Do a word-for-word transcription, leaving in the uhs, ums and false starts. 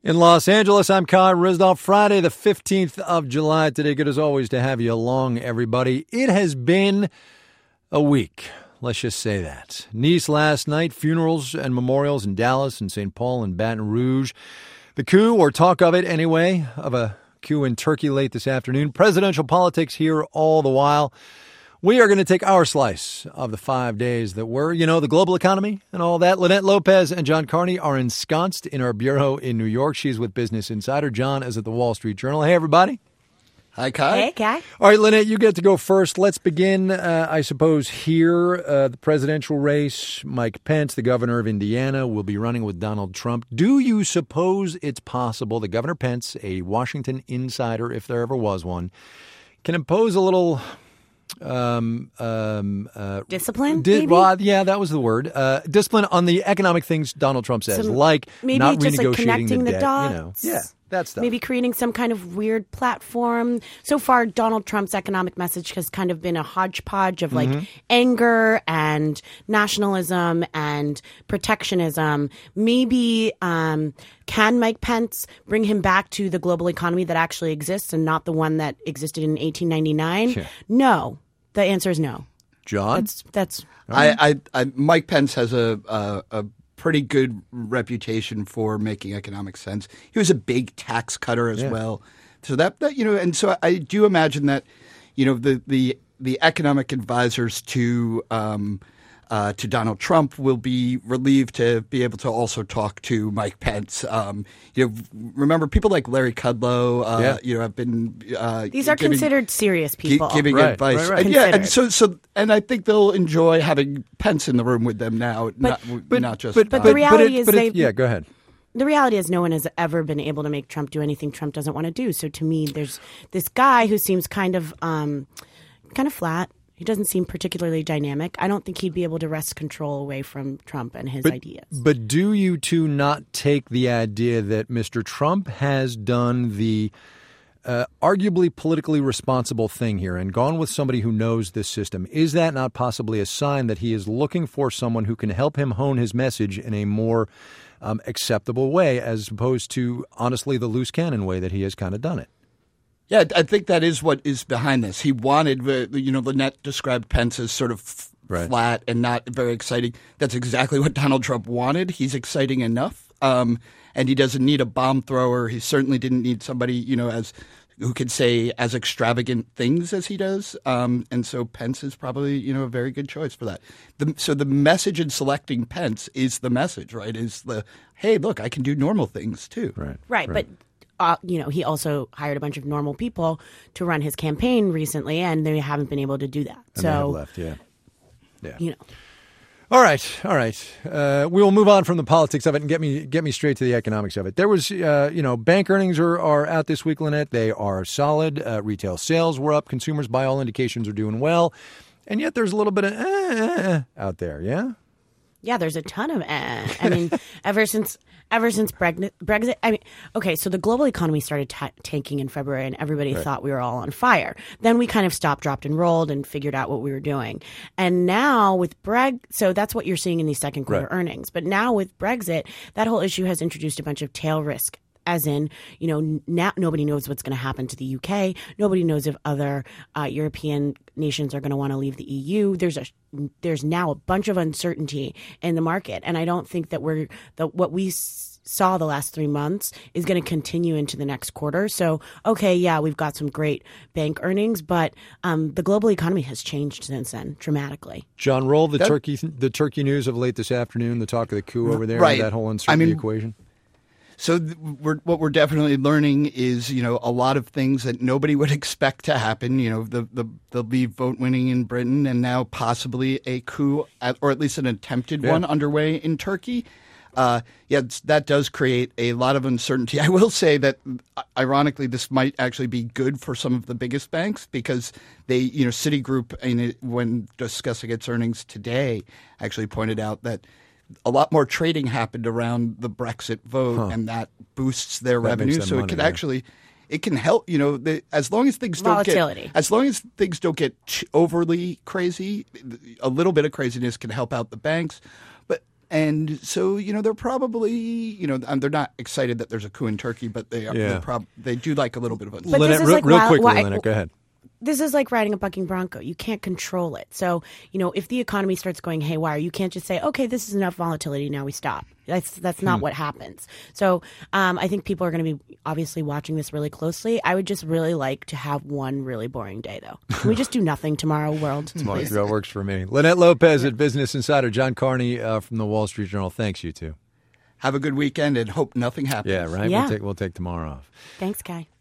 In Los Angeles, I'm Kai Ryssdal. Friday, the fifteenth of July today. Good as always to have you along, everybody. It has been a week. Let's just say that. Nice last night, funerals and memorials in Dallas and Saint Paul and Baton Rouge. The coup, or talk of it anyway, of a coup in Turkey late this afternoon. Presidential politics here all the while. We are going to take our slice of the five days that were, you know, the global economy and all that. Lynette Lopez and John Carney are ensconced in our bureau in New York. She's with Business Insider. John is at the Wall Street Journal. Hey, everybody. Hi, Kai. Hey, Kai. All right, Lynette, you get to go first. Let's begin, uh, I suppose, here. Uh, the presidential race. Mike Pence, the governor of Indiana, will be running with Donald Trump. Do you suppose it's possible that Governor Pence, a Washington insider, if there ever was one, can impose a little... Um, um, uh, discipline? Di- well, yeah, that was the word. Uh, discipline on the economic things Donald Trump says, Some, like maybe not just renegotiating like connecting the, the debt. dots. You know, yeah, that stuff. Maybe creating some kind of weird platform. So far, Donald Trump's economic message has kind of been a hodgepodge of like mm-hmm. anger and nationalism and protectionism. Maybe um, can Mike Pence bring him back to the global economy that actually exists and not the one that existed in eighteen ninety-nine? Sure. No. The answer is no. John? That's, that's I, I, I, Mike Pence has a, a a pretty good reputation for making economic sense. He was a big tax cutter as yeah. well. So that, that you know, and so I do imagine that, you know, the the, the economic advisors to um, uh, to Donald Trump will be relieved to be able to also talk to Mike Pence. Um, you know, remember people like Larry Kudlow, uh, yeah. you know, have been uh, these are giving, considered serious people, g- giving right, advice. right, right. And, yeah, and so so, and I think they'll enjoy having Pence in the room with them now, but, not, but, not just. But, but uh, the reality but it, is, but they it, yeah, go ahead. The reality is no one has ever been able to make Trump do anything Trump doesn't want to do. So to me, there's this guy who seems kind of um, kind of flat. He doesn't seem particularly dynamic. I don't think he'd be able to wrest control away from Trump and his but, ideas. But do you two not take the idea that Mister Trump has done the uh, arguably politically responsible thing here and gone with somebody who knows this system? Is that not possibly a sign that he is looking for someone who can help him hone his message in a more um, acceptable way, as opposed to, honestly, the loose cannon way that he has kind of done it? Yeah, I think that is what is behind this. He wanted, you know, Lynette described Pence as sort of f- right. flat and not very exciting. That's exactly what Donald Trump wanted. He's exciting enough, um, and he doesn't need a bomb thrower. He certainly didn't need somebody, you know, as who could say as extravagant things as he does. Um, and so Pence is probably, you know, a very good choice for that. The, so the message in selecting Pence is the message, right? Is the, hey, look, I can do normal things too. Right. Right, right. but Uh, you know, he also hired a bunch of normal people to run his campaign recently, and they haven't been able to do that. And so, they have left, yeah. Yeah. You know. All right, all right. Uh, we will move on from the politics of it and get me get me straight to the economics of it. There was, uh, you know, bank earnings are, are out this week, Lynette. They are solid. Uh, retail sales were up. Consumers, by all indications, are doing well. And yet there's a little bit of eh, out there, yeah? Yeah, there's a ton of eh. I mean, ever since ever since Brexit, I mean, okay, so the global economy started ta- tanking in February, and everybody right. thought we were all on fire. Then we kind of stopped, dropped, and rolled, and figured out what we were doing. And now with Brexit, so that's what you're seeing in these second quarter right. earnings. But now with Brexit, that whole issue has introduced a bunch of tail risk. As in, you know, now nobody knows what's going to happen to the U K. Nobody knows if other uh, European nations are going to want to leave the E U. There's a there's now a bunch of uncertainty in the market, and I don't think that we're that what we s- saw the last three months is going to continue into the next quarter. So, okay, yeah, we've got some great bank earnings, but um, the global economy has changed since then dramatically. John, roll the that, turkey the turkey news of late this afternoon. The talk of the coup over there, right. that whole uncertainty I mean, equation. So th- we're, what we're definitely learning is, you know, a lot of things that nobody would expect to happen. You know, the the, the Leave vote winning in Britain, and now possibly a coup, at, or at least an attempted yeah. one underway in Turkey. Uh, yeah, that does create a lot of uncertainty. I will say that, ironically, this might actually be good for some of the biggest banks because they, you know, Citigroup, in it, when discussing its earnings today, actually pointed out that a lot more trading happened around the Brexit vote, huh. and that boosts their that revenue. So money, it can yeah. actually, it can help. You know, the, as long as things don't Volatility. get, as long as things don't get overly crazy, a little bit of craziness can help out the banks. But And so, you know, they're probably, you know, they're not excited that there's a coup in Turkey, but they are, Yeah. they're prob- they do like a little bit of But uncertainty. this Lynette, is real, like real wild- quickly, why- Lynette, go ahead. This is like riding a bucking bronco. You can't control it. So, you know, if the economy starts going haywire, you can't just say, okay, this is enough volatility, now we stop. That's that's not what happens. So um, I think people are going to be obviously watching this really closely. I would just really like to have one really boring day, though. Can we just do nothing tomorrow, world? Tomorrow, please? that works for me. Lynette Lopez at Business Insider, John Carney uh, from the Wall Street Journal. Thanks, you two. Have a good weekend and hope nothing happens. Yeah, right? Yeah. We'll take, we'll take tomorrow off. Thanks, Kai.